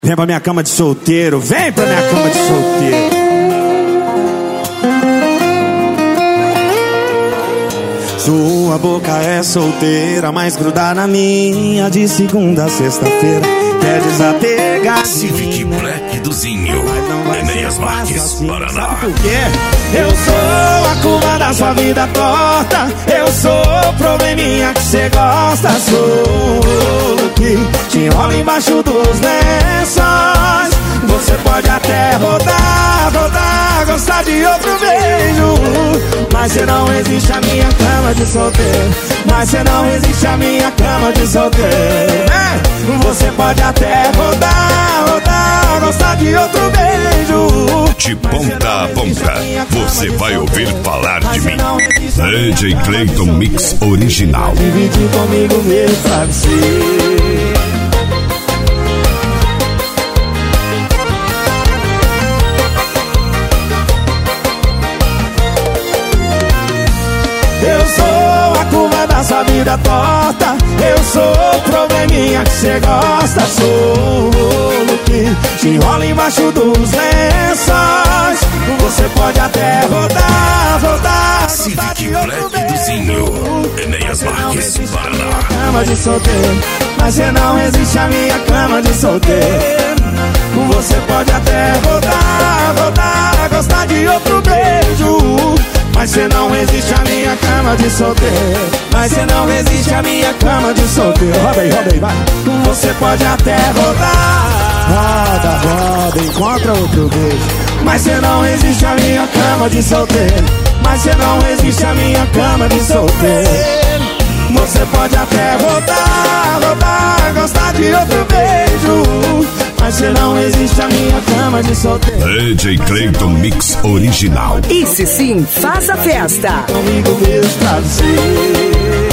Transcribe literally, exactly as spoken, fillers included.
Vem pra minha cama de solteiro, vem pra minha cama de solteiro. Sua boca é solteira, mas gruda na minha de segunda a sexta-feira. Quer desapegar Civic Black do Zinho, Enéas Marques, assim, Paraná. sabe por quê? Eu sou a curva da sua vida torta, eu sou o probleminha que cê gosta. Sou o que te enrola embaixo dos lençóis. Você pode até rodar, rodar, gostar de outro beijo, mas cê não resiste à minha cama de solteiro. Mas cê não resiste à minha cama de solteiro. Você pode até rodar, rodar, gostar de outro beijo. De ponta a ponta, você vai ouvir falar de mim. D J Clayton Mix Original. Dividir comigo mesmo, sabe ser. Eu sou a curva da sua vida torta, eu sou o probleminha que cê gosta. Sou o que te enrola embaixo dos lençóis. Você pode até rodar, rodar, Civic Black do Zinho, Enéas Marques, Paraná. Cama de solteiro, mas cê não resiste à minha cama de solteiro. Você pode até rodar, rodar, gostar de outro beijo, mas cê não resiste à minha cama de solteiro. Mas cê não resiste à minha cama de solteiro. Roda aí, roda aí, vai. Você pode até rodar, roda, roda, encontra outro beijo, mas cê não resiste à minha cama de solteiro. Mas cê não resiste à minha cama de solteiro. Você pode até rodar, rodar, gostar de outro beijo, mas cê não resiste à minha cama de solteiro. D J Clayton Mix Original. Esse sim faz a festa. Comigo mesmo, travesseiro.